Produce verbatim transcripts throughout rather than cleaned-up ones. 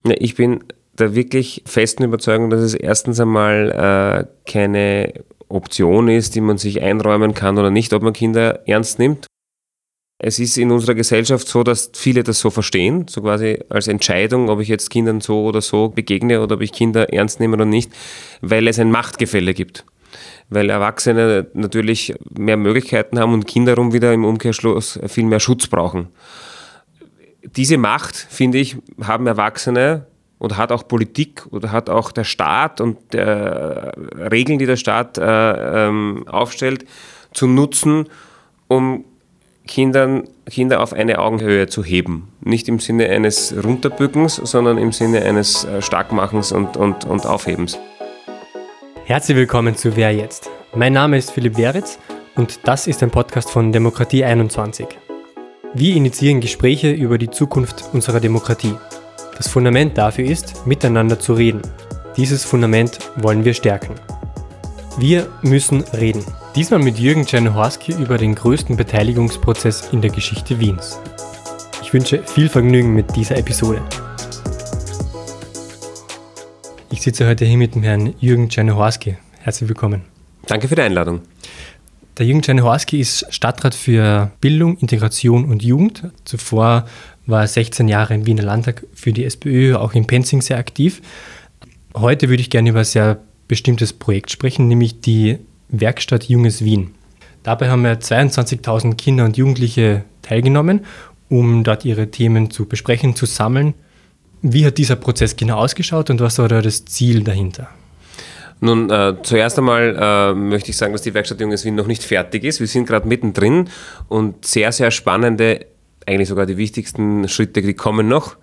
Ja, ich bin der wirklich festen Überzeugung, dass es erstens einmal äh, keine Option ist, die man sich einräumen kann oder nicht, ob man Kinder ernst nimmt. Es ist in unserer Gesellschaft so, dass viele das so verstehen, so quasi als Entscheidung, ob ich jetzt Kindern so oder so begegne oder ob ich Kinder ernst nehme oder nicht, weil es ein Machtgefälle gibt. Weil Erwachsene natürlich mehr Möglichkeiten haben und Kinder darum wieder im Umkehrschluss viel mehr Schutz brauchen. Diese Macht, finde ich, haben Erwachsene und hat auch Politik oder hat auch der Staat und der Regeln, die der Staat äh, ähm, aufstellt, zu nutzen, um Kindern, Kinder auf eine Augenhöhe zu heben. Nicht im Sinne eines Runterbückens, sondern im Sinne eines äh, Starkmachens und, und, und Aufhebens. Herzlich willkommen zu Wer jetzt? Mein Name ist Philipp Weritz und das ist ein Podcast von Demokratie einundzwanzig. Wir initiieren Gespräche über die Zukunft unserer Demokratie. Das Fundament dafür ist, miteinander zu reden. Dieses Fundament wollen wir stärken. Wir müssen reden. Diesmal mit Jürgen Czernohorski über den größten Beteiligungsprozess in der Geschichte Wiens. Ich wünsche viel Vergnügen mit dieser Episode. Ich sitze heute hier mit dem Herrn Jürgen Czernohorski. Herzlich willkommen. Danke für die Einladung. Der Jürgen Czernohorski ist Stadtrat für Bildung, Integration und Jugend. Zuvor war er sechzehn Jahre im Wiener Landtag für die SPÖ, auch in Penzing sehr aktiv. Heute würde ich gerne über ein sehr bestimmtes Projekt sprechen, nämlich die Werkstatt Junges Wien. Dabei haben ja zweiundzwanzigtausend Kinder und Jugendliche teilgenommen, um dort ihre Themen zu besprechen, zu sammeln. Wie hat dieser Prozess genau ausgeschaut und was war da das Ziel dahinter? Nun, äh, zuerst einmal äh, möchte ich sagen, dass die Werkstatt Junges Wien noch nicht fertig ist. Wir sind gerade mittendrin und sehr, sehr spannende, eigentlich sogar die wichtigsten Schritte, die kommen noch.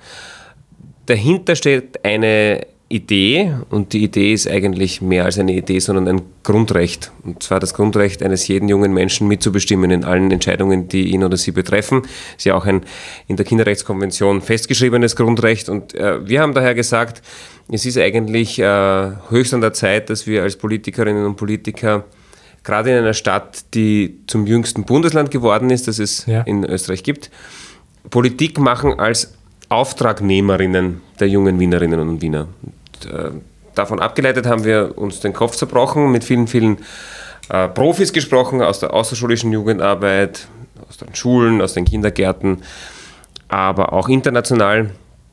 Dahinter steht eine Idee und die Idee ist eigentlich mehr als eine Idee, sondern ein Grundrecht. Und zwar das Grundrecht eines jeden jungen Menschen mitzubestimmen in allen Entscheidungen, die ihn oder sie betreffen. Das ist ja auch ein in der Kinderrechtskonvention festgeschriebenes Grundrecht. Und äh, wir haben daher gesagt, es ist eigentlich äh, höchst an der Zeit, dass wir als Politikerinnen und Politiker gerade in einer Stadt, die zum jüngsten Bundesland geworden ist, das es ja. in Österreich gibt, Politik machen als Auftragnehmerinnen der jungen Wienerinnen und Wiener. Und, äh, davon abgeleitet haben wir uns den Kopf zerbrochen, mit vielen, vielen äh, Profis gesprochen aus der außerschulischen Jugendarbeit, aus den Schulen, aus den Kindergärten, aber auch international.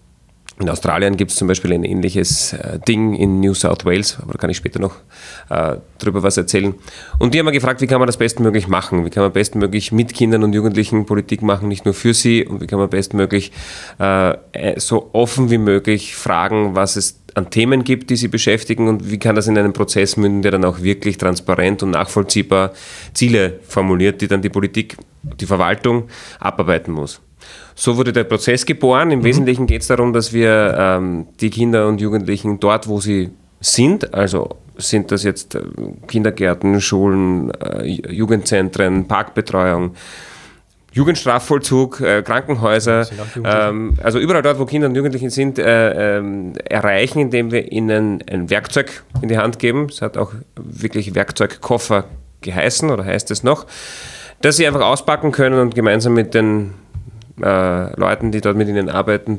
In Australien gibt es zum Beispiel ein ähnliches äh, Ding in New South Wales, aber da kann ich später noch äh, drüber was erzählen. Und die haben wir gefragt, wie kann man das bestmöglich machen? Wie kann man bestmöglich mit Kindern und Jugendlichen Politik machen, nicht nur für sie? Und wie kann man bestmöglich äh, so offen wie möglich fragen, was es an Themen gibt, die sie beschäftigen und wie kann das in einen Prozess münden, der dann auch wirklich transparent und nachvollziehbar Ziele formuliert, die dann die Politik, die Verwaltung abarbeiten muss. So wurde der Prozess geboren. Im mhm. Wesentlichen geht es darum, dass wir ähm, die Kinder und Jugendlichen dort, wo sie sind, also sind das jetzt äh, Kindergärten, Schulen, äh, Jugendzentren, Parkbetreuung, Jugendstrafvollzug, äh, Krankenhäuser, ähm, also überall dort, wo Kinder und Jugendliche sind, äh, äh, erreichen, indem wir ihnen ein Werkzeug in die Hand geben. Es hat auch wirklich Werkzeugkoffer geheißen oder heißt es noch, dass sie einfach auspacken können und gemeinsam mit den Äh, Leuten, die dort mit ihnen arbeiten,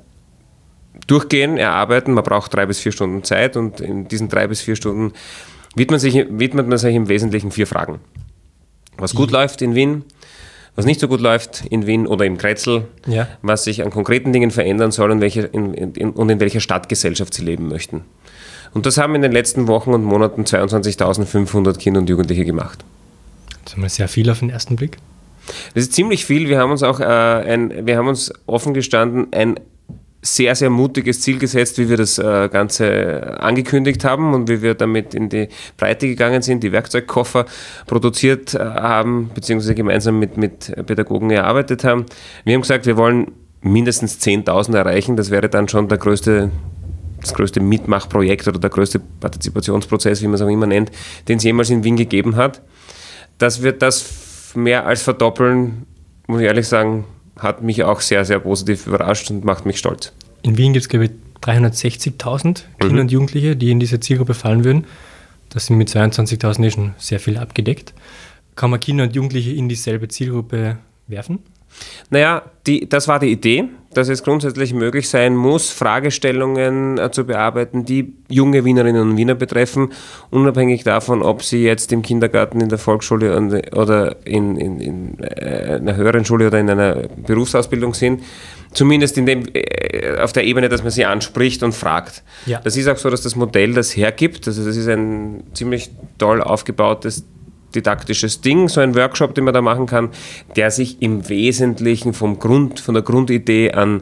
durchgehen, erarbeiten. Man braucht drei bis vier Stunden Zeit und in diesen drei bis vier Stunden widmet man sich, widmet man sich im Wesentlichen vier Fragen. Was gut mhm. läuft in Wien, was nicht so gut läuft in Wien oder im Kretzel, ja. was sich an konkreten Dingen verändern soll und, welche in, in, und in welcher Stadtgesellschaft sie leben möchten. Und das haben in den letzten Wochen und Monaten zweiundzwanzigtausendfünfhundert Kinder und Jugendliche gemacht. Das ist mal sehr viel auf den ersten Blick. Das ist ziemlich viel. Wir haben uns auch äh, ein, wir haben uns offen gestanden ein sehr, sehr mutiges Ziel gesetzt, wie wir das äh, Ganze angekündigt haben und wie wir damit in die Breite gegangen sind, die Werkzeugkoffer produziert äh, haben, beziehungsweise gemeinsam mit, mit Pädagogen erarbeitet haben. Wir haben gesagt, wir wollen mindestens zehntausend erreichen. Das wäre dann schon der größte, das größte Mitmachprojekt oder der größte Partizipationsprozess, wie man es auch immer nennt, den es jemals in Wien gegeben hat. Dass wir das mehr als verdoppeln, muss ich ehrlich sagen, hat mich auch sehr, sehr positiv überrascht und macht mich stolz. In Wien gibt es, glaube ich, dreihundertsechzigtausend Kinder mhm. und Jugendliche, die in diese Zielgruppe fallen würden. Das sind mit zweiundzwanzigtausend eh schon sehr viel abgedeckt. Kann man Kinder und Jugendliche in dieselbe Zielgruppe werfen? Naja, die, das war die Idee. dass es grundsätzlich möglich sein muss, Fragestellungen äh, zu bearbeiten, die junge Wienerinnen und Wiener betreffen, unabhängig davon, ob sie jetzt im Kindergarten, in der Volksschule oder in, in, in einer höheren Schule oder in einer Berufsausbildung sind. Zumindest in dem, äh, auf der Ebene, dass man sie anspricht und fragt. Ja. Das ist auch so, dass das Modell das hergibt. Also das ist ein ziemlich toll aufgebautes didaktisches Ding, so ein Workshop, den man da machen kann, der sich im Wesentlichen vom Grund, von der Grundidee an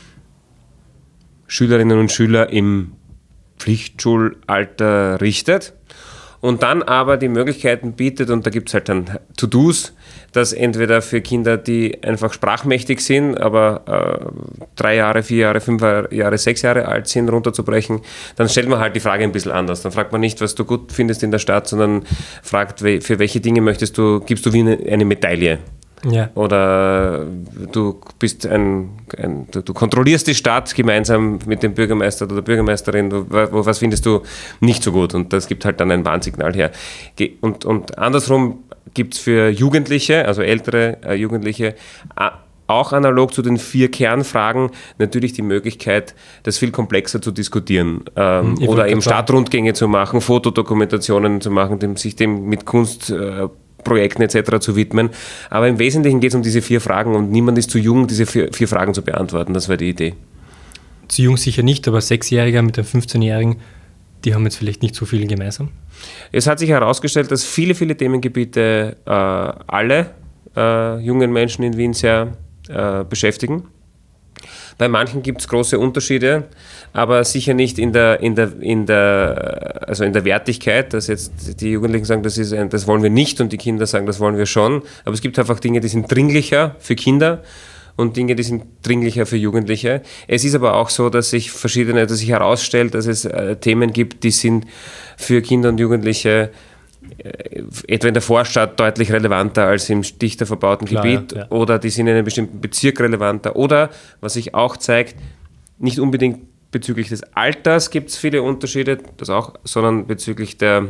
Schülerinnen und Schüler im Pflichtschulalter richtet und dann aber die Möglichkeiten bietet, und da gibt es halt dann To-Dos, dass entweder für Kinder, die einfach sprachmächtig sind, aber äh, drei Jahre, vier Jahre, fünf Jahre, sechs Jahre alt sind, runterzubrechen, dann stellt man halt die Frage ein bisschen anders. Dann fragt man nicht, was du gut findest in der Stadt, sondern fragt, für welche Dinge möchtest du, gibst du wie eine, eine Medaille. Ja. Oder du bist ein, ein du, du kontrollierst die Stadt gemeinsam mit dem Bürgermeister oder der Bürgermeisterin, du, was findest du nicht so gut, und das gibt halt dann ein Warnsignal her. Und, und andersrum gibt es für Jugendliche, also ältere äh, Jugendliche, äh, auch analog zu den vier Kernfragen natürlich die Möglichkeit, das viel komplexer zu diskutieren ähm, oder eben Stadtrundgänge zu machen, Fotodokumentationen zu machen, dem, sich dem mit Kunst äh, Projekten et cetera zu widmen. Aber im Wesentlichen geht es um diese vier Fragen und niemand ist zu jung, diese vier, vier Fragen zu beantworten. Das war die Idee. Zu jung sicher nicht, aber Sechsjähriger mit einem fünfzehnjährigen, die haben jetzt vielleicht nicht so viel gemeinsam. Es hat sich herausgestellt, dass viele, viele Themengebiete äh, alle äh, jungen Menschen in Wien sehr äh, beschäftigen. Bei manchen gibt es große Unterschiede, aber sicher nicht in der, in der, in der, also in der Wertigkeit, dass jetzt die Jugendlichen sagen, das, ist ein, das wollen wir nicht, und die Kinder sagen, das wollen wir schon. Aber es gibt einfach Dinge, die sind dringlicher für Kinder und Dinge, die sind dringlicher für Jugendliche. Es ist aber auch so, dass sich verschiedene, dass sich herausstellt, dass es äh, Themen gibt, die sind für Kinder und Jugendliche etwa in der Vorstadt deutlich relevanter als im dichter verbauten Klar, Gebiet ja, ja. Oder die sind in einem bestimmten Bezirk relevanter, oder, was sich auch zeigt, nicht unbedingt bezüglich des Alters gibt es viele Unterschiede, das auch, sondern bezüglich der,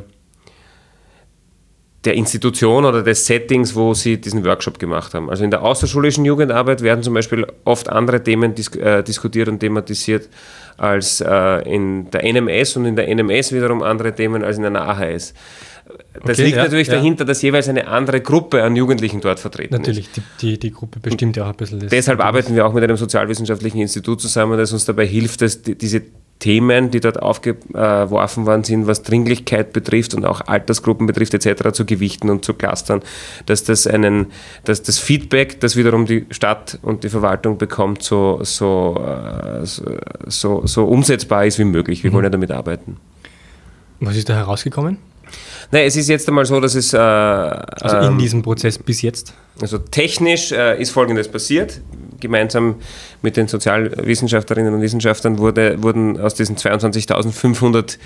der Institution oder des Settings, wo sie diesen Workshop gemacht haben. Also in der außerschulischen Jugendarbeit werden zum Beispiel oft andere Themen dis- äh, diskutiert und thematisiert als äh, in der N M S, und in der N M S wiederum andere Themen als in einer A H S. Das okay, liegt ja, natürlich ja. dahinter, dass jeweils eine andere Gruppe an Jugendlichen dort vertreten natürlich, ist. Natürlich, die, die, die Gruppe bestimmt ja auch ein bisschen das. Deshalb arbeiten wir auch mit einem sozialwissenschaftlichen Institut zusammen, das uns dabei hilft, dass die, diese Themen, die dort aufgeworfen worden sind, was Dringlichkeit betrifft und auch Altersgruppen betrifft et cetera, zu gewichten und zu clustern, dass das einen, dass das Feedback, das wiederum die Stadt und die Verwaltung bekommt, so, so, so, so umsetzbar ist wie möglich. Wir mhm. wollen ja damit arbeiten. Was ist da herausgekommen? Nein, es ist jetzt einmal so, dass es... Äh, also in ähm, diesem Prozess bis jetzt? Also technisch äh, ist Folgendes passiert. Gemeinsam mit den Sozialwissenschaftlerinnen und Wissenschaftlern wurde, wurden aus diesen zweiundzwanzigtausendfünfhundert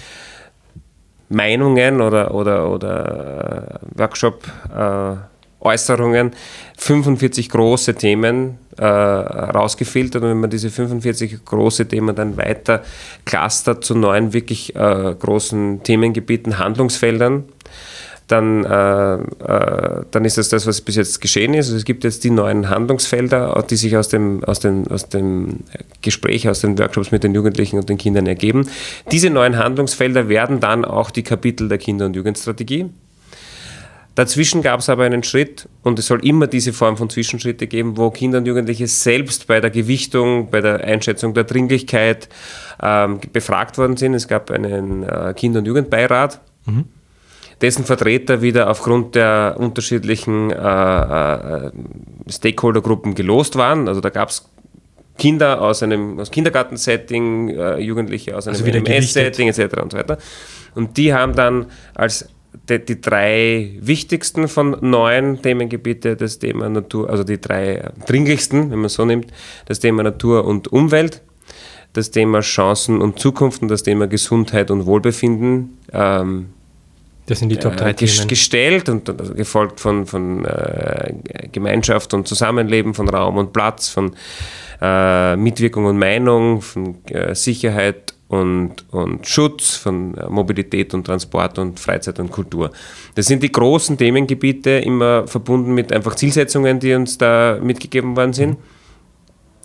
Meinungen oder, oder, oder Workshop-Äußerungen äh, fünfundvierzig große Themen äh, rausgefiltert, und wenn man diese fünfundvierzig große Themen dann weiter clustert zu neun wirklich äh, großen Themengebieten, Handlungsfeldern, dann, äh, äh, dann ist das das, was bis jetzt geschehen ist. Also es gibt jetzt die neuen Handlungsfelder, die sich aus dem, aus, den, aus dem Gespräch, aus den Workshops mit den Jugendlichen und den Kindern ergeben. Diese neuen Handlungsfelder werden dann auch die Kapitel der Kinder- und Jugendstrategie. Dazwischen gab es aber einen Schritt, und es soll immer diese Form von Zwischenschritte geben, wo Kinder und Jugendliche selbst bei der Gewichtung, bei der Einschätzung der Dringlichkeit ähm, befragt worden sind. Es gab einen äh, Kinder- und Jugendbeirat, mhm. dessen Vertreter wieder aufgrund der unterschiedlichen äh, äh, Stakeholdergruppen gelost waren. Also da gab es Kinder aus einem aus Kindergartensetting, äh, Jugendliche aus einem also M S-Setting et cetera und so weiter. Und die haben dann als die, die drei wichtigsten von neun Themengebiete das Thema Natur, also die drei dringlichsten, wenn man so nimmt, das Thema Natur und Umwelt, das Thema Chancen und Zukunft und das Thema Gesundheit und Wohlbefinden ähm, das sind die Top drei äh, Themen. Gestellt und also gefolgt von, von äh, Gemeinschaft und Zusammenleben, von Raum und Platz, von äh, Mitwirkung und Meinung, von äh, Sicherheit und, und Schutz, von äh, Mobilität und Transport und Freizeit und Kultur. Das sind die großen Themengebiete, immer verbunden mit einfach Zielsetzungen, die uns da mitgegeben worden sind.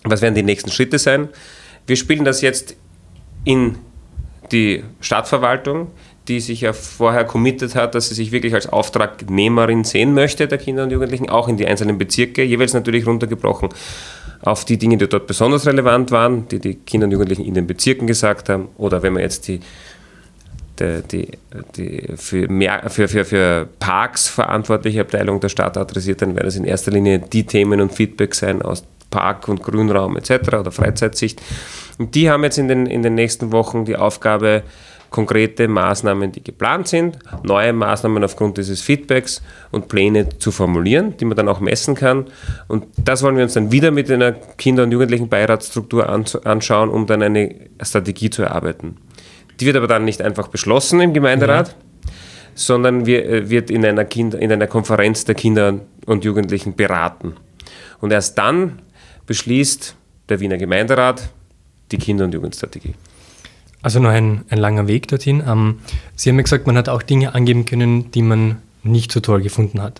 Was werden die nächsten Schritte sein? Wir spielen das jetzt in die Stadtverwaltung, die sich ja vorher committed hat, dass sie sich wirklich als Auftragnehmerin sehen möchte, der Kinder und Jugendlichen, auch in die einzelnen Bezirke, jeweils natürlich runtergebrochen auf die Dinge, die dort besonders relevant waren, die die Kinder und Jugendlichen in den Bezirken gesagt haben, oder wenn man jetzt die, die, die, die für, mehr, für, für, für Parks verantwortliche Abteilung der Stadt adressiert, dann werden es in erster Linie die Themen und Feedback sein aus Park- und Grünraum et cetera oder Freizeitsicht. Und die haben jetzt in den, in den nächsten Wochen die Aufgabe, konkrete Maßnahmen, die geplant sind, neue Maßnahmen aufgrund dieses Feedbacks und Pläne zu formulieren, die man dann auch messen kann. Und das wollen wir uns dann wieder mit einer Kinder- und Jugendlichen-Beiratsstruktur anschauen, um dann eine Strategie zu erarbeiten. Die wird aber dann nicht einfach beschlossen im Gemeinderat, ja. sondern wir, wird in einer, Kinder, in einer Konferenz der Kinder und Jugendlichen beraten. Und erst dann beschließt der Wiener Gemeinderat die Kinder- und Jugendstrategie. Also noch ein, ein langer Weg dorthin. Ähm, Sie haben ja gesagt, man hat auch Dinge angeben können, die man nicht so toll gefunden hat.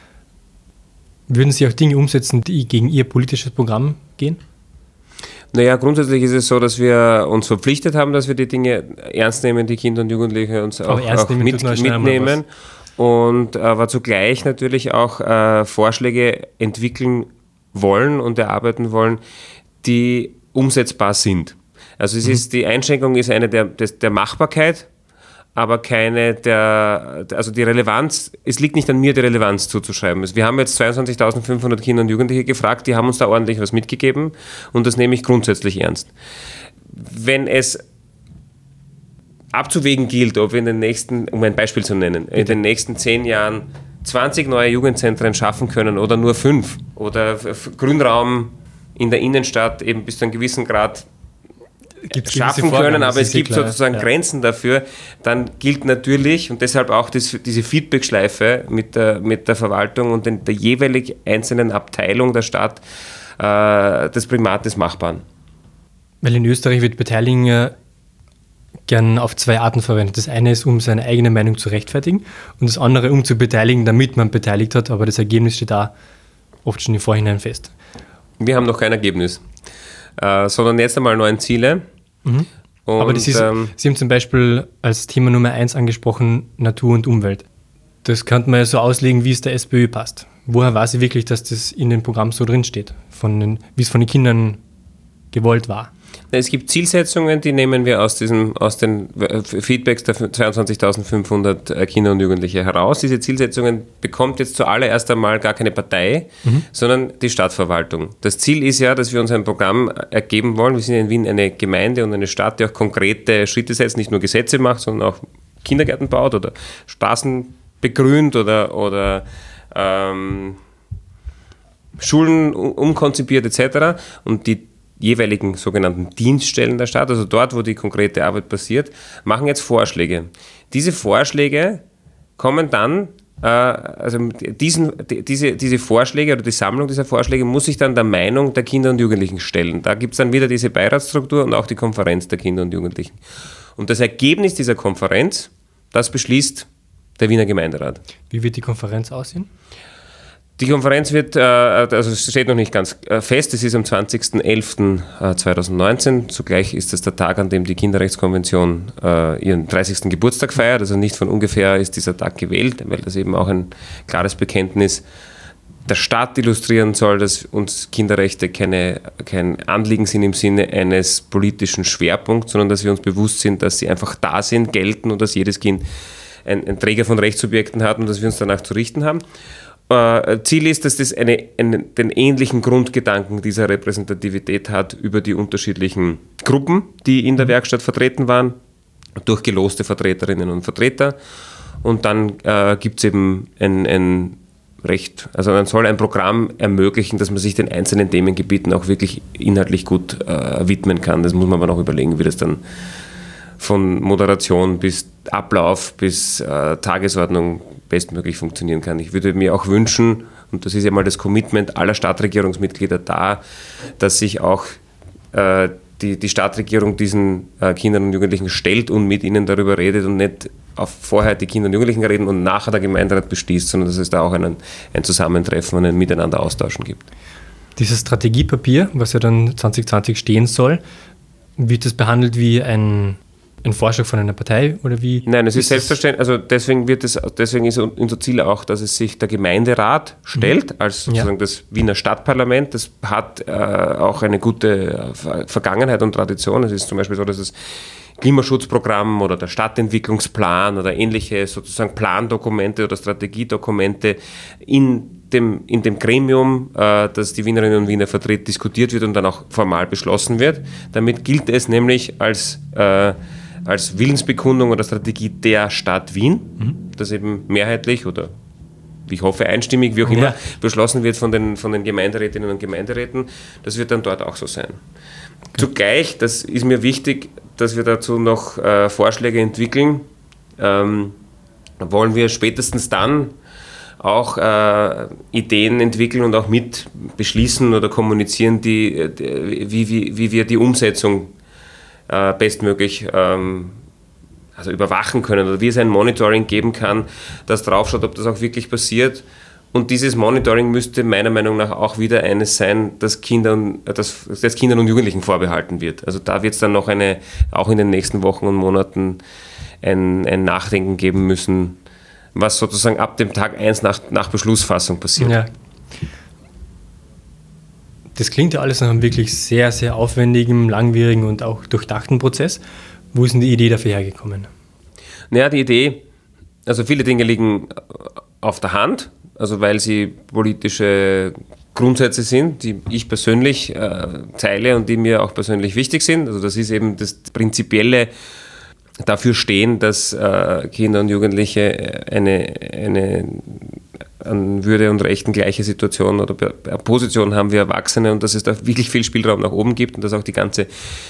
Würden Sie auch Dinge umsetzen, die gegen Ihr politisches Programm gehen? Naja, grundsätzlich ist es so, dass wir uns verpflichtet haben, dass wir die Dinge ernst nehmen, die Kinder und Jugendliche uns auch, auch mit, mitnehmen und aber zugleich natürlich auch äh, Vorschläge entwickeln wollen und erarbeiten wollen, die umsetzbar sind. Also es ist, die Einschränkung ist eine der, der, der Machbarkeit, aber keine der, also die Relevanz, es liegt nicht an mir, die Relevanz zuzuschreiben. Wir haben jetzt zweiundzwanzigtausendfünfhundert Kinder und Jugendliche gefragt, die haben uns da ordentlich was mitgegeben und das nehme ich grundsätzlich ernst. Wenn es abzuwägen gilt, ob wir in den nächsten, um ein Beispiel zu nennen, in den nächsten zehn Jahren zwanzig neue Jugendzentren schaffen können oder nur fünf oder Grünraum in der Innenstadt eben bis zu einem gewissen Grad Gibt's schaffen können, aber es gibt klar, sozusagen ja. Grenzen dafür, dann gilt natürlich und deshalb auch das, diese Feedback-Schleife mit der, mit der Verwaltung und den, der jeweilig einzelnen Abteilung der Stadt äh, das Primat des Machbaren. Weil in Österreich wird Beteiligung ja gern auf zwei Arten verwendet. Das eine ist, um seine eigene Meinung zu rechtfertigen und das andere, um zu beteiligen, damit man beteiligt hat, aber das Ergebnis steht da oft schon im Vorhinein fest. Wir haben noch kein Ergebnis, äh, sondern jetzt einmal neun Ziele. Mhm. Und, aber das ist, ähm, Sie haben zum Beispiel als Thema Nummer eins angesprochen, Natur und Umwelt. Das könnte man ja so auslegen, wie es der SPÖ passt. Woher weiß ich wirklich, dass das in dem Programm so drinsteht, von den, wie es von den Kindern gewollt war? Es gibt Zielsetzungen, die nehmen wir aus, diesem, aus den Feedbacks der zweiundzwanzigtausendfünfhundert Kinder und Jugendliche heraus. Diese Zielsetzungen bekommt jetzt zuallererst einmal gar keine Partei, mhm. sondern die Stadtverwaltung. Das Ziel ist ja, dass wir uns ein Programm ergeben wollen. Wir sind in Wien eine Gemeinde und eine Stadt, die auch konkrete Schritte setzt, nicht nur Gesetze macht, sondern auch Kindergärten baut oder Straßen begrünt oder, oder ähm, Schulen umkonzipiert et cetera. Und die jeweiligen sogenannten Dienststellen der Stadt, also dort, wo die konkrete Arbeit passiert, machen jetzt Vorschläge. Diese Vorschläge kommen dann, äh, also diesen, die, diese, diese Vorschläge oder die Sammlung dieser Vorschläge muss sich dann der Meinung der Kinder und Jugendlichen stellen. Da gibt es dann wieder diese Beiratsstruktur und auch die Konferenz der Kinder und Jugendlichen. Und das Ergebnis dieser Konferenz, das beschließt der Wiener Gemeinderat. Wie wird die Konferenz aussehen? Die Konferenz wird, also es steht noch nicht ganz fest, es ist am zwanzigsten elften zweitausendneunzehn, zugleich ist es der Tag, an dem die Kinderrechtskonvention ihren dreißigsten Geburtstag feiert, also nicht von ungefähr ist dieser Tag gewählt, weil das eben auch ein klares Bekenntnis der Stadt illustrieren soll, dass uns Kinderrechte keine, kein Anliegen sind im Sinne eines politischen Schwerpunkts, sondern dass wir uns bewusst sind, dass sie einfach da sind, gelten und dass jedes Kind ein, ein Träger von Rechtssubjekten hat und dass wir uns danach zu richten haben. Ziel ist, dass das eine, eine, den ähnlichen Grundgedanken dieser Repräsentativität hat über die unterschiedlichen Gruppen, die in der Werkstatt vertreten waren, durch geloste Vertreterinnen und Vertreter. Und dann äh, gibt es eben ein, ein Recht, also man soll ein Programm ermöglichen, dass man sich den einzelnen Themengebieten auch wirklich inhaltlich gut äh, widmen kann. Das muss man aber noch überlegen, wie das dann von Moderation bis Ablauf bis äh, Tagesordnung bestmöglich funktionieren kann. Ich würde mir auch wünschen, und das ist ja mal das Commitment aller Stadtregierungsmitglieder da, dass sich auch äh, die, die Stadtregierung diesen äh, Kindern und Jugendlichen stellt und mit ihnen darüber redet und nicht auf vorher die Kinder und Jugendlichen reden und nachher der Gemeinderat beschließt, sondern dass es da auch einen, ein Zusammentreffen und ein Miteinander austauschen gibt. Dieses Strategiepapier, was ja dann zwanzig zwanzig stehen soll, wird das behandelt wie ein, ein Vorschlag von einer Partei oder wie? Nein, es ist, ist selbstverständlich, also deswegen wird es, deswegen ist unser Ziel auch, dass es sich der Gemeinderat stellt, mhm. als sozusagen ja. das Wiener Stadtparlament. Das hat äh, auch eine gute Vergangenheit und Tradition. Es ist zum Beispiel so, dass es Klimaschutzprogramm oder der Stadtentwicklungsplan oder ähnliche sozusagen Plandokumente oder Strategiedokumente in dem, in dem Gremium, äh, das die Wienerinnen und Wiener vertritt, diskutiert wird und dann auch formal beschlossen wird. Damit gilt es nämlich als, äh, als Willensbekundung oder Strategie der Stadt Wien, mhm. das eben mehrheitlich oder ich hoffe einstimmig, wie auch immer, ja. beschlossen wird von den, von den Gemeinderätinnen und Gemeinderäten. Das wird dann dort auch so sein. Okay. Zugleich, das ist mir wichtig, dass wir dazu noch äh, Vorschläge entwickeln, ähm, wollen wir spätestens dann auch äh, Ideen entwickeln und auch mit beschließen oder kommunizieren, die, die, wie, wie, wie wir die Umsetzung äh, bestmöglich ähm, also überwachen können oder wie es ein Monitoring geben kann, das draufschaut, ob das auch wirklich passiert. Und dieses Monitoring müsste meiner Meinung nach auch wieder eines sein, das Kindern, das, das Kindern und Jugendlichen vorbehalten wird. Also da wird es dann noch eine, auch in den nächsten Wochen und Monaten ein, ein Nachdenken geben müssen, was sozusagen ab dem Tag eins nach, nach Beschlussfassung passiert. Ja. Das klingt ja alles nach einem wirklich sehr, sehr aufwendigen, langwierigen und auch durchdachten Prozess. Wo ist denn die Idee dafür hergekommen? Naja, die Idee, also viele Dinge liegen auf der Hand, also weil sie politische Grundsätze sind, die ich persönlich äh, teile und die mir auch persönlich wichtig sind. Also das ist eben das prinzipielle dafür stehen, dass äh, Kinder und Jugendliche eine, eine an Würde und Rechten gleiche Situation oder Position haben wie Erwachsene und dass es da wirklich viel Spielraum nach oben gibt und dass auch die ganze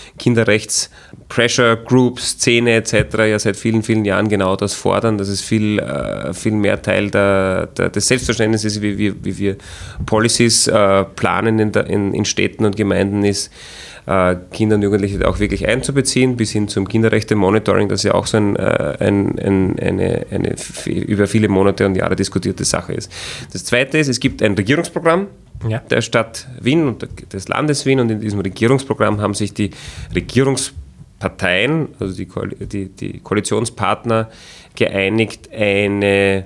Kinderrechts-Pressure-Group-Szene et cetera ja seit vielen, vielen Jahren genau das fordern, dass es viel, äh, viel mehr Teil der, der, des Selbstverständnisses ist, wie wir, wie wir Policies äh, planen in, der, in, in Städten und Gemeinden ist, äh, Kinder und Jugendliche auch wirklich einzubeziehen, bis hin zum Kinderrechte-Monitoring, das ja auch so ein, äh, ein, ein, eine, eine über viele Monate und Jahre diskutierte Sache ist. Das Zweite ist, es gibt ein Regierungsprogramm ja. der Stadt Wien und des Landes Wien und in diesem Regierungsprogramm haben sich die Regierungsparteien, also die, Ko- die, die Koalitionspartner geeinigt, eine,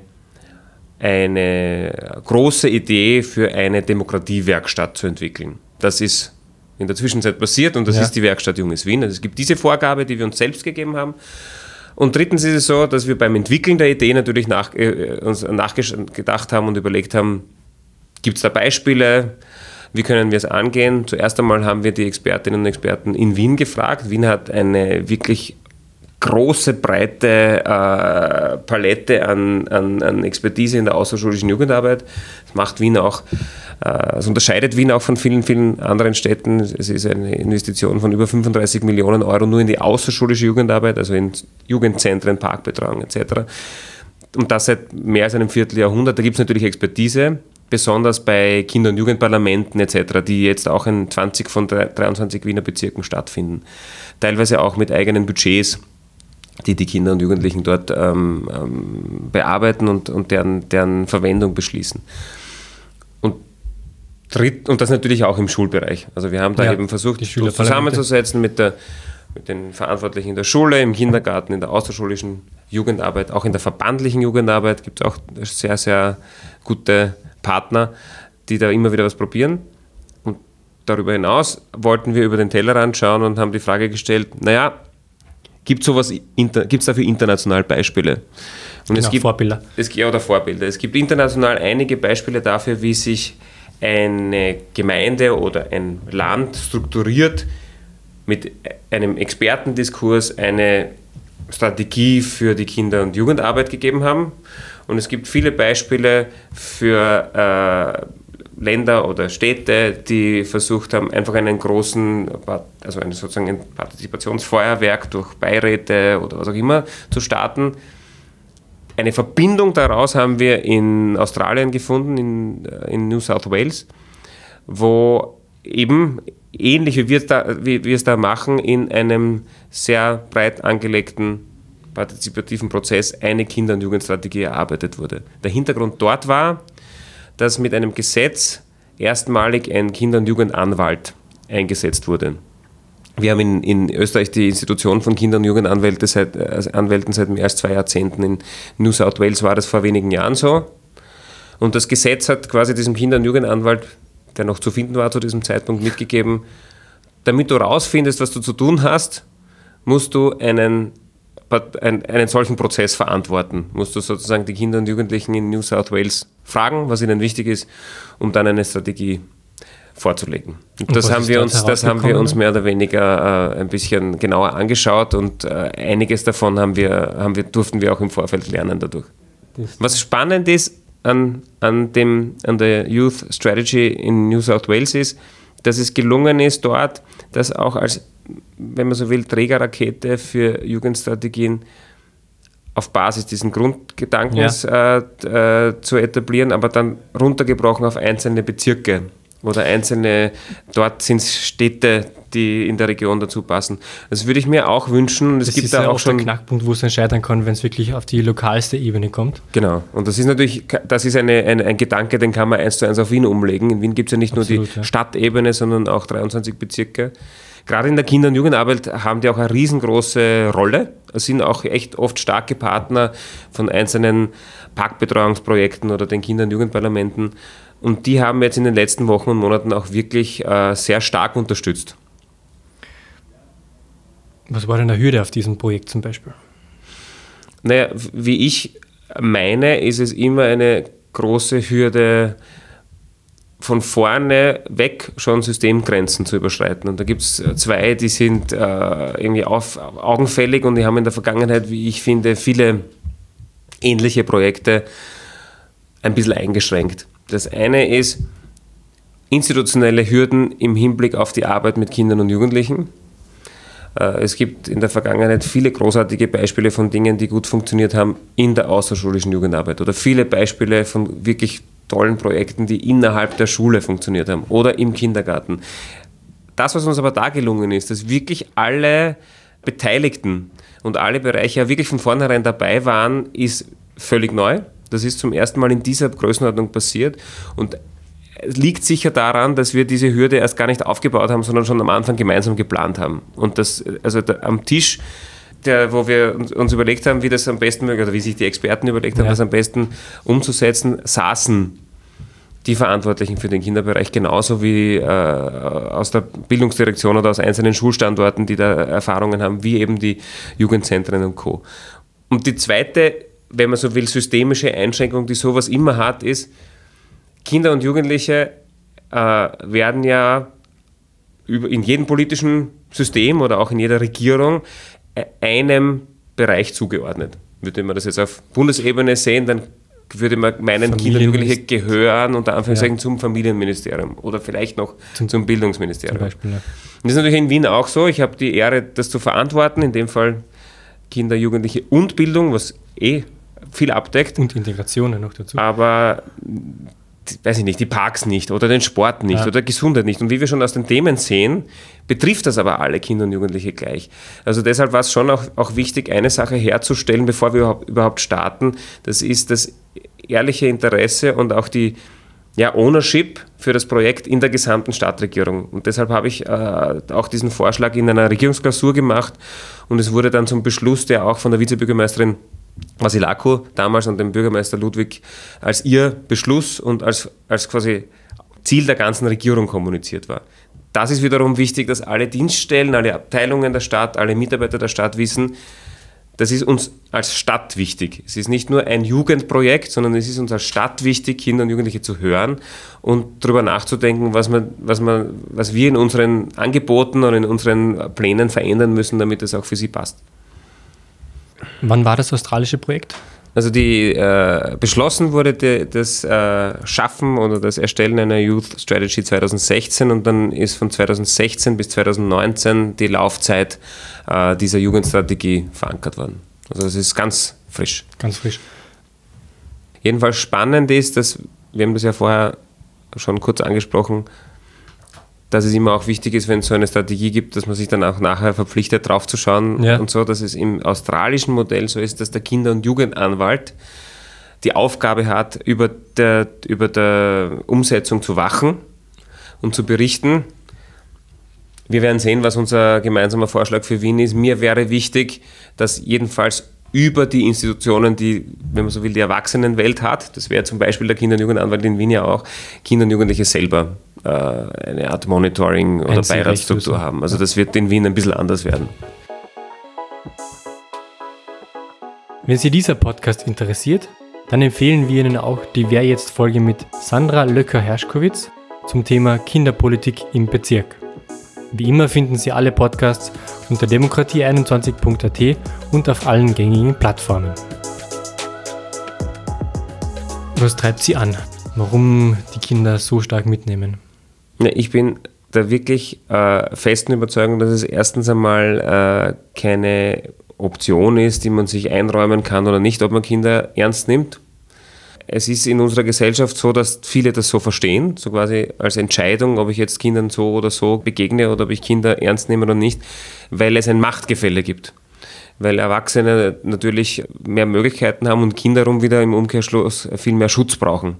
eine große Idee für eine Demokratiewerkstatt zu entwickeln. Das ist in der Zwischenzeit passiert und das ja. ist die Werkstatt Junges Wien. Also es gibt diese Vorgabe, die wir uns selbst gegeben haben. Und drittens ist es so, dass wir beim Entwickeln der Idee natürlich nach, äh, uns nachgedacht haben und überlegt haben, gibt es da Beispiele, wie können wir es angehen? Zuerst einmal haben wir die Expertinnen und Experten in Wien gefragt. Wien hat eine wirklich große, breite äh, Palette an, an, an Expertise in der außerschulischen Jugendarbeit. Das macht Wien auch, äh, es unterscheidet Wien auch von vielen, vielen anderen Städten. Es ist eine Investition von über fünfunddreißig Millionen Euro nur in die außerschulische Jugendarbeit, also in Jugendzentren, Parkbetreuung et cetera. Und das seit mehr als einem Vierteljahrhundert. Da gibt es natürlich Expertise, besonders bei Kinder- und Jugendparlamenten et cetera, die jetzt auch in zwanzig von dreiundzwanzig Wiener Bezirken stattfinden. Teilweise auch mit eigenen Budgets, die die Kinder und Jugendlichen dort ähm, ähm, bearbeiten und, und deren, deren Verwendung beschließen. Und, dritt, und das natürlich auch im Schulbereich. Also wir haben da ja, eben versucht, uns zusammenzusetzen mit, der, mit den Verantwortlichen in der Schule, im Kindergarten, in der außerschulischen Jugendarbeit, auch in der verbandlichen Jugendarbeit gibt es auch sehr, sehr gute Partner, die da immer wieder was probieren. Und darüber hinaus wollten wir über den Tellerrand schauen und haben die Frage gestellt, naja, gibt es dafür international Beispiele? Und genau, es gibt Vorbilder. Es, ja, oder Vorbilder. Es gibt international einige Beispiele dafür, wie sich eine Gemeinde oder ein Land strukturiert mit einem Expertendiskurs eine Strategie für die Kinder- und Jugendarbeit gegeben haben. Und es gibt viele Beispiele für äh, Länder oder Städte, die versucht haben, einfach einen großen, also einen, sozusagen ein Partizipationsfeuerwerk durch Beiräte oder was auch immer zu starten. Eine Verbindung daraus haben wir in Australien gefunden, in, in New South Wales, wo eben ähnlich wie wir es da, wie wir es da machen, in einem sehr breit angelegten partizipativen Prozess eine Kinder- und Jugendstrategie erarbeitet wurde. Der Hintergrund dort war, dass mit einem Gesetz erstmalig ein Kinder- und Jugendanwalt eingesetzt wurde. Wir haben in, in Österreich die Institution von Kinder- und Jugendanwälten seit, äh, Anwälten seit mehr als zwei Jahrzehnten. In New South Wales war das vor wenigen Jahren so. Und das Gesetz hat quasi diesem Kinder- und Jugendanwalt, der noch zu finden war zu diesem Zeitpunkt, mitgegeben, damit du rausfindest, was du zu tun hast, musst du einen, einen, einen solchen Prozess verantworten. Musst du sozusagen die Kinder und Jugendlichen in New South Wales fragen, was ihnen wichtig ist, um dann eine Strategie vorzulegen. Und das haben wir uns, das haben wir uns mehr oder weniger äh, ein bisschen genauer angeschaut und äh, einiges davon haben wir, haben wir, durften wir auch im Vorfeld lernen dadurch. Was spannend ist an, an, dem, an der Youth Strategy in New South Wales ist, dass es gelungen ist, dort das auch als, wenn man so will, Trägerrakete für Jugendstrategien auf Basis dieses Grundgedankens ja. äh, äh, zu etablieren, aber dann runtergebrochen auf einzelne Bezirke oder einzelne, dort sind es Städte, die in der Region dazu passen. Das würde ich mir auch wünschen. Und es das gibt ist da ja auch auch schon der Knackpunkt, wo es dann scheitern kann, wenn es wirklich auf die lokalste Ebene kommt. Genau. Und das ist natürlich, das ist eine, eine, ein Gedanke, den kann man eins zu eins auf Wien umlegen. In Wien gibt es ja nicht Absolut, nur die ja. Stadtebene, sondern auch dreiundzwanzig Bezirke. Gerade in der Kinder- und Jugendarbeit haben die auch eine riesengroße Rolle. Es sind auch echt oft starke Partner von einzelnen Parkbetreuungsprojekten oder den Kinder- und Jugendparlamenten. Und die haben jetzt in den letzten Wochen und Monaten auch wirklich äh, sehr stark unterstützt. Was war denn der Hürde auf diesem Projekt zum Beispiel? Naja, wie ich meine, ist es immer eine große Hürde, von vorne weg schon Systemgrenzen zu überschreiten. Und da gibt es zwei, die sind äh, irgendwie auf, augenfällig und die haben in der Vergangenheit, wie ich finde, viele ähnliche Projekte ein bisschen eingeschränkt. Das eine ist institutionelle Hürden im Hinblick auf die Arbeit mit Kindern und Jugendlichen. Es gibt in der Vergangenheit viele großartige Beispiele von Dingen, die gut funktioniert haben in der außerschulischen Jugendarbeit oder viele Beispiele von wirklich tollen Projekten, die innerhalb der Schule funktioniert haben oder im Kindergarten. Das, was uns aber da gelungen ist, dass wirklich alle Beteiligten und alle Bereiche wirklich von vornherein dabei waren, ist völlig neu. Das ist zum ersten Mal in dieser Größenordnung passiert und es liegt sicher daran, dass wir diese Hürde erst gar nicht aufgebaut haben, sondern schon am Anfang gemeinsam geplant haben. Und das, also da, am Tisch, der, wo wir uns, uns überlegt haben, wie das am besten, oder wie sich die Experten überlegt haben, ja. das am besten umzusetzen, saßen die Verantwortlichen für den Kinderbereich genauso wie äh, aus der Bildungsdirektion oder aus einzelnen Schulstandorten, die da Erfahrungen haben, wie eben die Jugendzentren und Co. Und die zweite, wenn man so will, systemische Einschränkung, die sowas immer hat, ist, Kinder und Jugendliche äh, werden ja über, in jedem politischen System oder auch in jeder Regierung einem Bereich zugeordnet. Würde man das jetzt auf Bundesebene sehen, dann würde man meinen, Kinder und Jugendliche gehören unter Anführungszeichen ja. zum Familienministerium oder vielleicht noch zum, zum Bildungsministerium. Zum Beispiel, ja. Und das ist natürlich in Wien auch so. Ich habe die Ehre, das zu verantworten, in dem Fall Kinder, Jugendliche und Bildung, was eh viel abdeckt. Und Integrationen noch dazu. Aber weiß ich nicht, die Parks nicht oder den Sport nicht ja. oder Gesundheit nicht. Und wie wir schon aus den Themen sehen, betrifft das aber alle Kinder und Jugendliche gleich. Also deshalb war es schon auch, auch wichtig, eine Sache herzustellen, bevor wir überhaupt, überhaupt starten. Das ist das ehrliche Interesse und auch die ja, Ownership für das Projekt in der gesamten Stadtregierung. Und deshalb habe ich äh, auch diesen Vorschlag in einer Regierungsklausur gemacht und es wurde dann zum Beschluss, der auch von der Vizebürgermeisterin Vasilako damals an den Bürgermeister Ludwig als ihr Beschluss und als, als quasi Ziel der ganzen Regierung kommuniziert war. Das ist wiederum wichtig, dass alle Dienststellen, alle Abteilungen der Stadt, alle Mitarbeiter der Stadt wissen, das ist uns als Stadt wichtig. Es ist nicht nur ein Jugendprojekt, sondern es ist uns als Stadt wichtig, Kinder und Jugendliche zu hören und darüber nachzudenken, was, man, was, man, was wir in unseren Angeboten oder in unseren Plänen verändern müssen, damit es auch für sie passt. Wann war das australische Projekt? Also die äh, beschlossen wurde die, das äh, Schaffen oder das Erstellen einer Youth Strategy zwanzig sechzehn und dann ist von zwanzig sechzehn bis zwanzig neunzehn die Laufzeit äh, dieser Jugendstrategie verankert worden. Also es ist ganz frisch. Ganz frisch. Jedenfalls spannend ist, dass, wir haben das ja vorher schon kurz angesprochen, dass es immer auch wichtig ist, wenn es so eine Strategie gibt, dass man sich dann auch nachher verpflichtet, drauf zu schauen ja. und so, dass es im australischen Modell so ist, dass der Kinder- und Jugendanwalt die Aufgabe hat, über der, über der Umsetzung zu wachen und zu berichten. Wir werden sehen, was unser gemeinsamer Vorschlag für Wien ist. Mir wäre wichtig, dass jedenfalls über die Institutionen, die, wenn man so will, die Erwachsenenwelt hat, das wäre zum Beispiel der Kinder- und Jugendanwalt in Wien ja auch, Kinder und Jugendliche selber äh, eine Art Monitoring- oder Beiratsstruktur haben. Also das wird in Wien ein bisschen anders werden. Wenn Sie dieser Podcast interessiert, dann empfehlen wir Ihnen auch die Wer jetzt-Folge mit Sandra Löcker-Herschkowitz zum Thema Kinderpolitik im Bezirk. Wie immer finden Sie alle Podcasts unter demokratie einundzwanzig punkt a t und auf allen gängigen Plattformen. Was treibt Sie an? Warum die Kinder so stark mitnehmen? Ja, ich bin da wirklich äh, festen Überzeugung, dass es erstens einmal äh, keine Option ist, die man sich einräumen kann oder nicht, ob man Kinder ernst nimmt. Es ist in unserer Gesellschaft so, dass viele das so verstehen, so quasi als Entscheidung, ob ich jetzt Kindern so oder so begegne oder ob ich Kinder ernst nehme oder nicht, weil es ein Machtgefälle gibt. Weil Erwachsene natürlich mehr Möglichkeiten haben und Kinder darum wieder im Umkehrschluss viel mehr Schutz brauchen.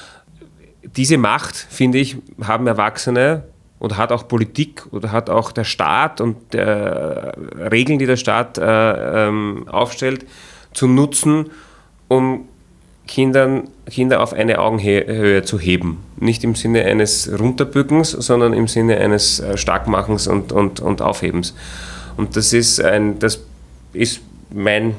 Diese Macht, finde ich, haben Erwachsene und hat auch Politik oder hat auch der Staat und der Regeln, die der Staat äh, ähm, aufstellt, zu nutzen, um Kindern, Kinder auf eine Augenhöhe zu heben. Nicht im Sinne eines Runterbückens, sondern im Sinne eines Starkmachens und, und, und Aufhebens. Und das ist, ein, das ist mein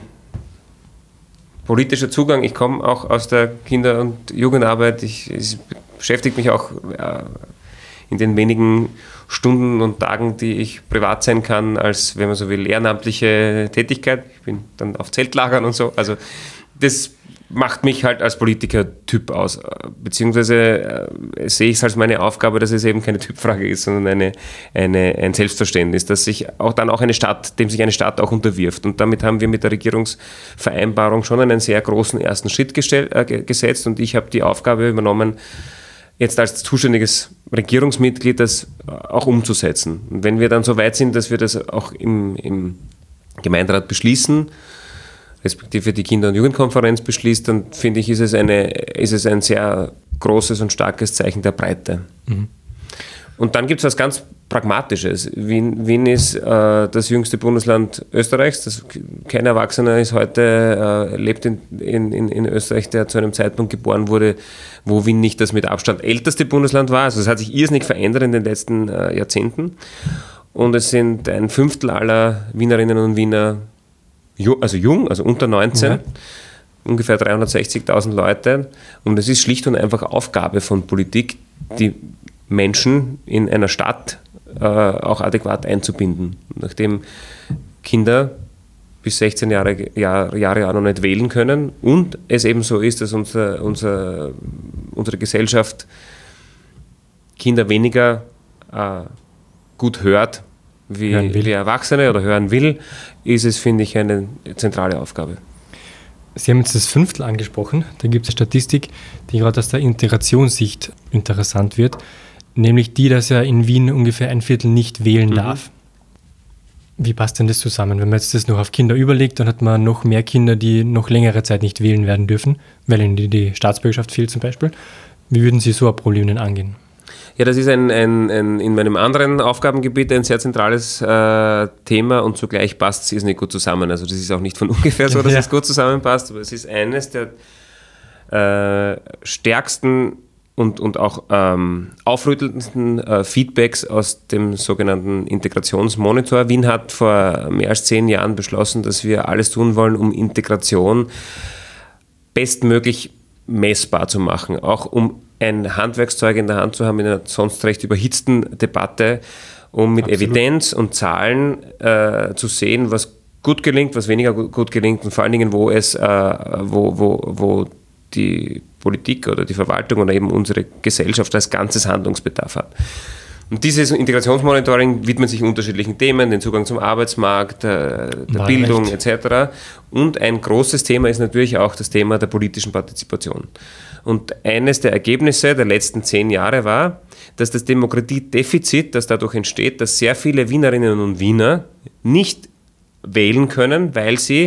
politischer Zugang. Ich komme auch aus der Kinder- und Jugendarbeit. Ich, es beschäftigt mich auch äh, in den wenigen Stunden und Tagen, die ich privat sein kann, als, wenn man so will, ehrenamtliche Tätigkeit. Ich bin dann auf Zeltlagern und so. Also das macht mich halt als Politiker-Typ aus. Beziehungsweise äh, sehe ich es als meine Aufgabe, dass es eben keine Typfrage ist, sondern eine, eine, ein Selbstverständnis, dass sich auch dann auch eine Stadt, dem sich eine Stadt auch unterwirft. Und damit haben wir mit der Regierungsvereinbarung schon einen sehr großen ersten Schritt gestell, äh, gesetzt. Und ich habe die Aufgabe übernommen, jetzt als zuständiges Regierungsmitglied das auch umzusetzen. Und wenn wir dann so weit sind, dass wir das auch im, im Gemeinderat beschließen, respektive die Kinder- und Jugendkonferenz beschließt, dann finde ich, ist es, eine, ist es ein sehr großes und starkes Zeichen der Breite. Mhm. Und dann gibt es was ganz Pragmatisches. Wien, Wien ist äh, das jüngste Bundesland Österreichs. Das, kein Erwachsener ist heute, äh, lebt in, in, in Österreich, der zu einem Zeitpunkt geboren wurde, wo Wien nicht das mit Abstand älteste Bundesland war. Also es hat sich irrsinnig verändert in den letzten äh, Jahrzehnten. Und es sind ein Fünftel aller Wienerinnen und Wiener also jung, also unter neunzehn, ja. Ungefähr dreihundertsechzigtausend Leute. Und es ist schlicht und einfach Aufgabe von Politik, die Menschen in einer Stadt äh, auch adäquat einzubinden. Nachdem Kinder bis sechzehn Jahre, Jahr, Jahre auch noch nicht wählen können und es eben so ist, dass unser, unser, unsere Gesellschaft Kinder weniger äh, gut hört, wie, wie Erwachsene oder hören will, ist es, finde ich, eine zentrale Aufgabe. Sie haben jetzt das Fünftel angesprochen. Da gibt es eine Statistik, die gerade aus der Integrationssicht interessant wird, nämlich die, dass ja in Wien ungefähr ein Viertel nicht wählen mhm. darf. Wie passt denn das zusammen? Wenn man jetzt das noch auf Kinder überlegt, dann hat man noch mehr Kinder, die noch längere Zeit nicht wählen werden dürfen, weil ihnen die, die Staatsbürgerschaft fehlt zum Beispiel. Wie würden Sie so ein Problem denn angehen? Ja, das ist ein, ein, ein, in meinem anderen Aufgabengebiet ein sehr zentrales äh, Thema und zugleich passt es nicht gut zusammen. Also das ist auch nicht von ungefähr so, dass ja. es gut zusammenpasst, aber es ist eines der äh, stärksten und, und auch ähm, aufrüttelndsten äh, Feedbacks aus dem sogenannten Integrationsmonitor. Wien hat vor mehr als zehn Jahren beschlossen, dass wir alles tun wollen, um Integration bestmöglich messbar zu machen, auch um ein Handwerkszeug in der Hand zu haben in einer sonst recht überhitzten Debatte, um mit Absolut. Evidenz und Zahlen äh, zu sehen, was gut gelingt, was weniger gut, gut gelingt und vor allen Dingen, wo es, äh, wo, wo, wo die Politik oder die Verwaltung oder eben unsere Gesellschaft als ganzes Handlungsbedarf hat. Und dieses Integrationsmonitoring widmet sich unterschiedlichen Themen, den Zugang zum Arbeitsmarkt, äh, der Bildung et cetera. Und ein großes Thema ist natürlich auch das Thema der politischen Partizipation. Und eines der Ergebnisse der letzten zehn Jahre war, dass das Demokratiedefizit, das dadurch entsteht, dass sehr viele Wienerinnen und Wiener nicht wählen können, weil sie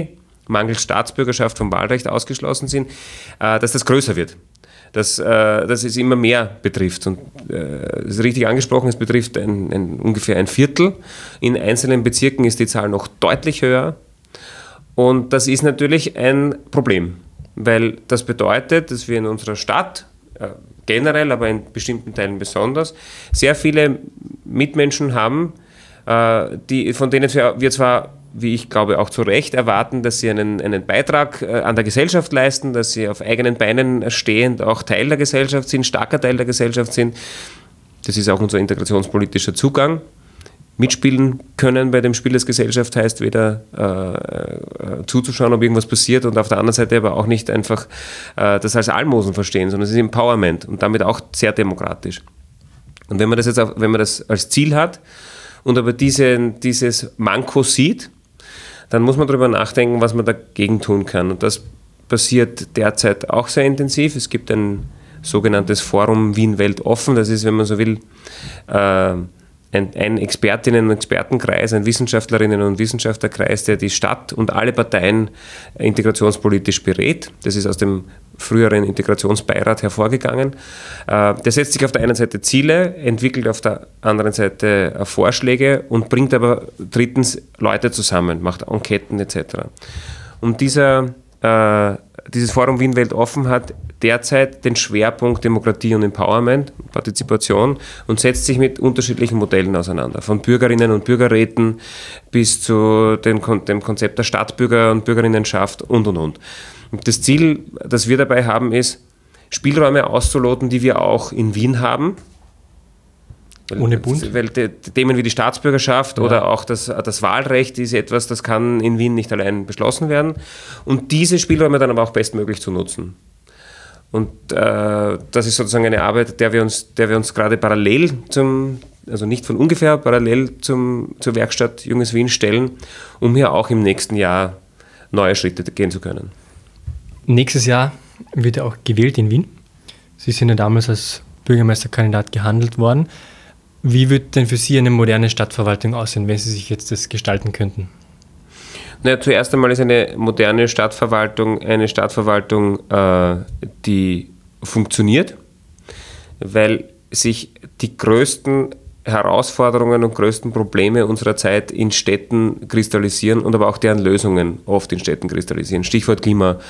mangels Staatsbürgerschaft vom Wahlrecht ausgeschlossen sind, äh, dass das größer wird. Dass, äh, dass es immer mehr betrifft. Und äh, das ist richtig angesprochen, es betrifft ein, ein, ungefähr ein Viertel. In einzelnen Bezirken ist die Zahl noch deutlich höher. Und das ist natürlich ein Problem, weil das bedeutet, dass wir in unserer Stadt äh, generell, aber in bestimmten Teilen besonders, sehr viele Mitmenschen haben, äh, die, von denen wir zwar, wie ich glaube, auch zu Recht erwarten, dass sie einen, einen Beitrag äh, an der Gesellschaft leisten, dass sie auf eigenen Beinen stehend auch Teil der Gesellschaft sind, starker Teil der Gesellschaft sind. Das ist auch unser integrationspolitischer Zugang. Mitspielen können bei dem Spiel, das Gesellschaft heißt, weder äh, äh, zuzuschauen, ob irgendwas passiert, und auf der anderen Seite aber auch nicht einfach äh, das als Almosen verstehen, sondern es ist Empowerment und damit auch sehr demokratisch. Und wenn man das jetzt auch, wenn man das als Ziel hat und aber diese, dieses Manko sieht, dann muss man darüber nachdenken, was man dagegen tun kann. Und das passiert derzeit auch sehr intensiv. Es gibt ein sogenanntes Forum Wien weltoffen. Das ist, wenn man so will, äh, ein, ein Expertinnen- und Expertenkreis, ein Wissenschaftlerinnen- und Wissenschaftlerkreis, der die Stadt und alle Parteien integrationspolitisch berät. Das ist aus dem früheren Integrationsbeirat hervorgegangen. Der setzt sich auf der einen Seite Ziele, entwickelt auf der anderen Seite Vorschläge und bringt aber drittens Leute zusammen, macht Enqueten et cetera. Und dieser, äh, dieses Forum Wien weltoffen hat derzeit den Schwerpunkt Demokratie und Empowerment, Partizipation, und setzt sich mit unterschiedlichen Modellen auseinander, von Bürgerinnen- und Bürgerräten bis zu den, dem Konzept der Stadtbürger- und Bürgerinnenschaft und, und, und. Und das Ziel, das wir dabei haben, ist, Spielräume auszuloten, die wir auch in Wien haben. Ohne Bund? Weil die Themen wie die Staatsbürgerschaft ja. oder auch das, das Wahlrecht ist etwas, das kann in Wien nicht allein beschlossen werden. Und diese Spielräume dann aber auch bestmöglich zu nutzen. Und äh, das ist sozusagen eine Arbeit, der wir uns, der wir uns gerade parallel zum, also nicht von ungefähr, parallel zum, zur Werkstatt Junges Wien stellen, um hier auch im nächsten Jahr neue Schritte gehen zu können. Nächstes Jahr wird ja auch gewählt in Wien. Sie sind ja damals als Bürgermeisterkandidat gehandelt worden. Wie wird denn für Sie eine moderne Stadtverwaltung aussehen, wenn Sie sich jetzt das gestalten könnten? Naja, zuerst einmal ist eine moderne Stadtverwaltung eine Stadtverwaltung, äh, die funktioniert, weil sich die größten Herausforderungen und größten Probleme unserer Zeit in Städten kristallisieren und aber auch deren Lösungen oft in Städten kristallisieren. Stichwort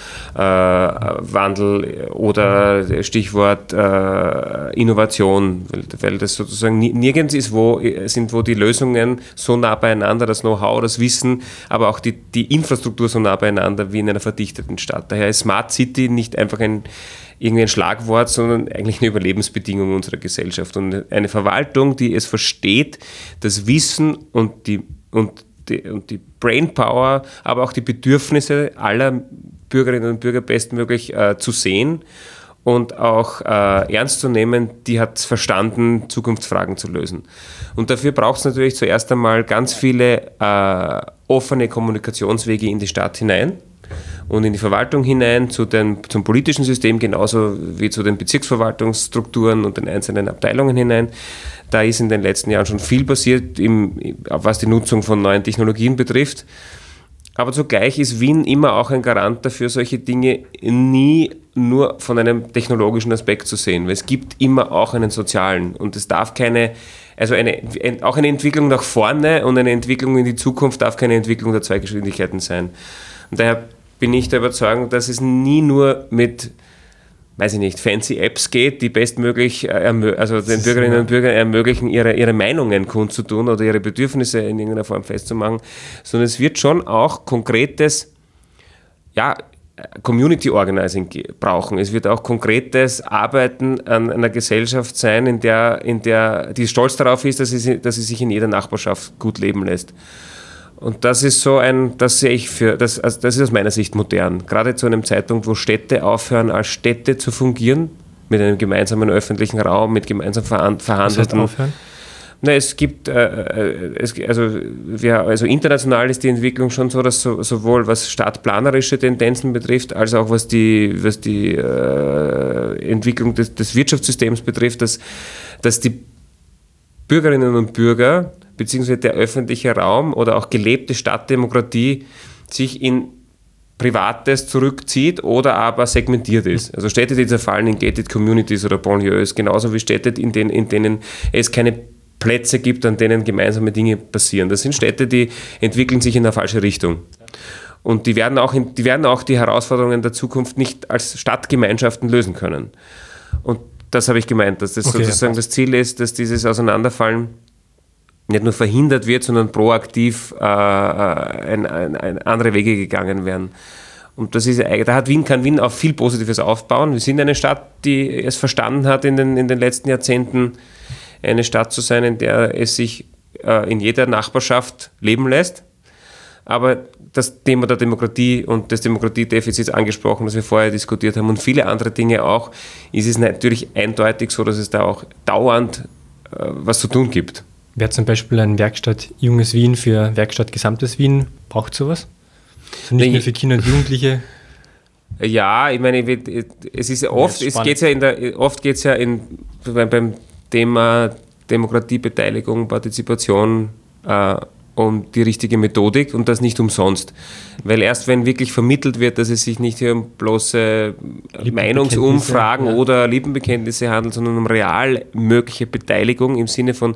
Klimawandel äh, oder Stichwort äh, Innovation, weil, weil das sozusagen nirgends ist, wo sind, wo die Lösungen so nah beieinander, das Know-how, das Wissen, aber auch die, die Infrastruktur so nah beieinander wie in einer verdichteten Stadt. Daher ist Smart City nicht einfach ein irgendwie ein Schlagwort, sondern eigentlich eine Überlebensbedingung unserer Gesellschaft. Und eine Verwaltung, die es versteht, das Wissen und die, und die, und die Brainpower, aber auch die Bedürfnisse aller Bürgerinnen und Bürger bestmöglich äh, zu sehen und auch äh, ernst zu nehmen, die hat es verstanden, Zukunftsfragen zu lösen. Und dafür braucht es natürlich zuerst einmal ganz viele äh, offene Kommunikationswege in die Stadt hinein und in die Verwaltung hinein, zu den, zum politischen System, genauso wie zu den Bezirksverwaltungsstrukturen und den einzelnen Abteilungen hinein. Da ist in den letzten Jahren schon viel passiert, im, was die Nutzung von neuen Technologien betrifft. Aber zugleich ist Wien immer auch ein Garant dafür, solche Dinge nie nur von einem technologischen Aspekt zu sehen, weil es gibt immer auch einen sozialen und es darf keine, also eine, auch eine Entwicklung nach vorne und eine Entwicklung in die Zukunft darf keine Entwicklung der zwei Geschwindigkeiten sein. Und daher bin ich der Überzeugung, dass es nie nur mit, weiß ich nicht, fancy Apps geht, die bestmöglich, ermö- also den Bürgerinnen und Bürgern ermöglichen, ihre, ihre Meinungen kundzutun oder ihre Bedürfnisse in irgendeiner Form festzumachen, sondern es wird schon auch konkretes, ja, Community Organizing brauchen. Es wird auch konkretes Arbeiten an einer Gesellschaft sein, in der, in der die stolz darauf ist, dass sie, dass sie sich in jeder Nachbarschaft gut leben lässt. Und das ist so ein, das sehe ich für, das, also das ist aus meiner Sicht modern. Gerade zu einem Zeitpunkt, wo Städte aufhören, als Städte zu fungieren, mit einem gemeinsamen öffentlichen Raum, mit gemeinsam verhandelten. Was heißt aufhören? Na, es gibt, äh, es, also, wir, also international ist die Entwicklung schon so, dass so, sowohl was stadtplanerische Tendenzen betrifft, als auch was die, was die äh, Entwicklung des, des Wirtschaftssystems betrifft, dass, dass die Bürgerinnen und Bürger beziehungsweise der öffentliche Raum oder auch gelebte Stadtdemokratie sich in Privates zurückzieht oder aber segmentiert ist. Also Städte, die zerfallen in Gated Communities oder Banlieues, genauso wie Städte, in denen, in denen es keine Plätze gibt, an denen gemeinsame Dinge passieren. Das sind Städte, die entwickeln sich in eine falsche Richtung. Und die werden auch, in, die werden auch die Herausforderungen der Zukunft nicht als Stadtgemeinschaften lösen können. Und das habe ich gemeint, dass das okay, sozusagen das Ziel ist, dass dieses Auseinanderfallen nicht nur verhindert wird, sondern proaktiv äh, ein, ein, ein andere Wege gegangen werden. Und das ist, da hat Wien, kann Wien auf viel Positives aufbauen. Wir sind eine Stadt, die es verstanden hat, in den, in den letzten Jahrzehnten eine Stadt zu sein, in der es sich äh, in jeder Nachbarschaft leben lässt. Aber das Thema der Demokratie und des Demokratiedefizits angesprochen, das wir vorher diskutiert haben, und viele andere Dinge auch, ist es natürlich eindeutig so, dass es da auch dauernd äh, was zu tun gibt. Wäre zum Beispiel eine Werkstatt Junges Wien für Werkstatt Gesamtes Wien, braucht sowas? Also nicht nee, nur für Kinder und Jugendliche? Ja, ich meine, es ist oft, ja, es geht's ja in der, oft geht es ja in, beim Thema Demokratie, Beteiligung, Partizipation äh, um die richtige Methodik und das nicht umsonst. Weil erst wenn wirklich vermittelt wird, dass es sich nicht hier um bloße Meinungsumfragen ja. oder Lippenbekenntnisse handelt, sondern um real mögliche Beteiligung im Sinne von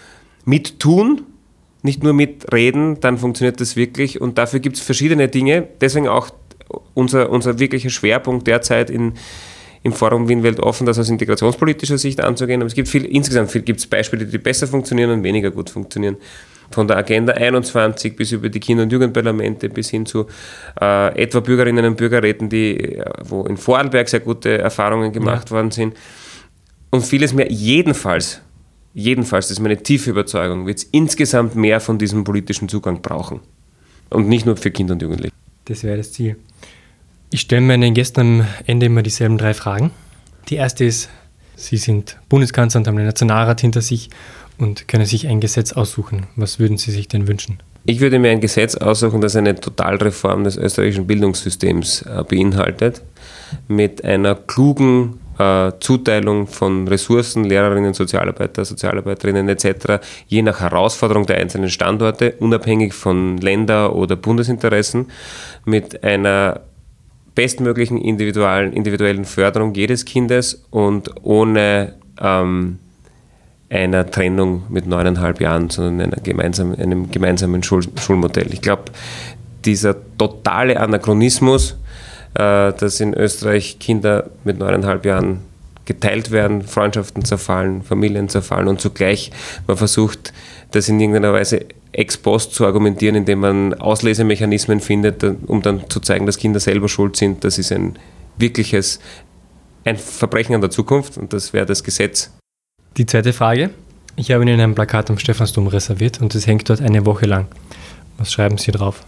mittun, nicht nur mitreden, dann funktioniert das wirklich. Und dafür gibt es verschiedene Dinge. Deswegen auch unser, unser wirklicher Schwerpunkt derzeit in, im Forum Wien Weltoffen, das aus integrationspolitischer Sicht anzugehen. Aber es gibt viel, insgesamt gibt es Beispiele, die besser funktionieren und weniger gut funktionieren. Von der Agenda einundzwanzig bis über die Kinder- und Jugendparlamente bis hin zu äh, etwa Bürgerinnen und Bürgerräten, die, wo in Vorarlberg sehr gute Erfahrungen gemacht ja. worden sind. Und vieles mehr. Jedenfalls, jedenfalls, das ist meine tiefe Überzeugung, wird es insgesamt mehr von diesem politischen Zugang brauchen. Und nicht nur für Kinder und Jugendliche. Das wäre das Ziel. Ich stelle meinen Gästen am Ende immer dieselben drei Fragen. Die erste ist, Sie sind Bundeskanzler und haben den Nationalrat hinter sich und können sich ein Gesetz aussuchen. Was würden Sie sich denn wünschen? Ich würde mir ein Gesetz aussuchen, das eine Totalreform des österreichischen Bildungssystems äh, beinhaltet, mit einer klugen äh, Zuteilung von Ressourcen, Lehrerinnen, Sozialarbeiter, Sozialarbeiterinnen et cetera, je nach Herausforderung der einzelnen Standorte, unabhängig von Länder- oder Bundesinteressen, mit einer bestmöglichen individuellen, individuellen Förderung jedes Kindes und ohne ähm, einer Trennung mit neuneinhalb Jahren, sondern einer gemeinsamen, einem gemeinsamen Schul- Schulmodell. Ich glaube, dieser totale Anachronismus, äh, dass in Österreich Kinder mit neuneinhalb Jahren geteilt werden, Freundschaften zerfallen, Familien zerfallen und zugleich man versucht, das in irgendeiner Weise ex post zu argumentieren, indem man Auslesemechanismen findet, um dann zu zeigen, dass Kinder selber schuld sind. Das ist ein wirkliches, ein Verbrechen an der Zukunft und das wäre das Gesetz. Die zweite Frage. Ich habe Ihnen ein Plakat am Stephansdom reserviert und es hängt dort eine Woche lang. Was schreiben Sie drauf?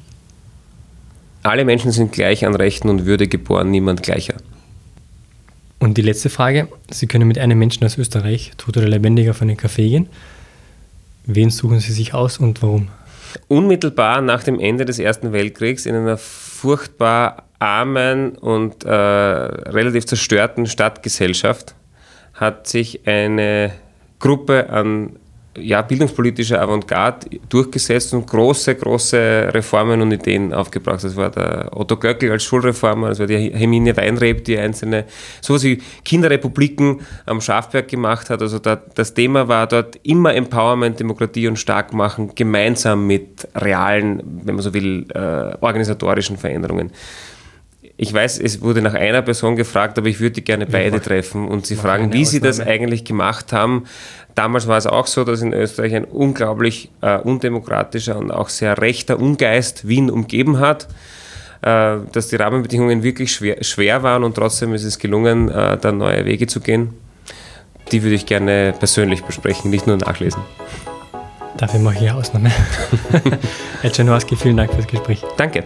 Alle Menschen sind gleich an Rechten und Würde geboren, niemand gleicher. Und die letzte Frage. Sie können mit einem Menschen aus Österreich, tot oder lebendig, auf einen Café gehen. Wen suchen Sie sich aus und warum? Unmittelbar nach dem Ende des Ersten Weltkriegs in einer furchtbar armen und äh, relativ zerstörten Stadtgesellschaft hat sich eine Gruppe an ja, bildungspolitischer Avantgarde durchgesetzt und große, große Reformen und Ideen aufgebracht. Das war der Otto Göckel als Schulreformer, das war die Herminie Weinreb, die einzelne, sowas wie Kinderrepubliken am Schafberg gemacht hat. Also da, das Thema war dort immer Empowerment, Demokratie und Starkmachen, gemeinsam mit realen, wenn man so will, äh, organisatorischen Veränderungen. Ich weiß, es wurde nach einer Person gefragt, aber ich würde gerne beide ja, treffen und sie fragen, wie sie das eigentlich gemacht haben. Damals war es auch so, dass in Österreich ein unglaublich äh, undemokratischer und auch sehr rechter Ungeist Wien umgeben hat, äh, dass die Rahmenbedingungen wirklich schwer, schwer waren und trotzdem ist es gelungen, äh, da neue Wege zu gehen. Die würde ich gerne persönlich besprechen, nicht nur nachlesen. Dafür mache ich eine Ausnahme. Herr Czernohorski, vielen Dank fürs Gespräch. Danke.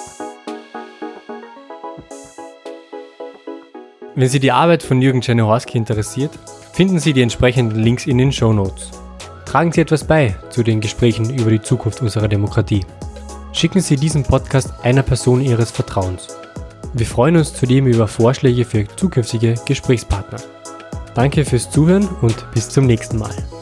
Wenn Sie die Arbeit von Jürgen Czernohorski interessiert, finden Sie die entsprechenden Links in den Shownotes. Tragen Sie etwas bei zu den Gesprächen über die Zukunft unserer Demokratie. Schicken Sie diesen Podcast einer Person Ihres Vertrauens. Wir freuen uns zudem über Vorschläge für zukünftige Gesprächspartner. Danke fürs Zuhören und bis zum nächsten Mal.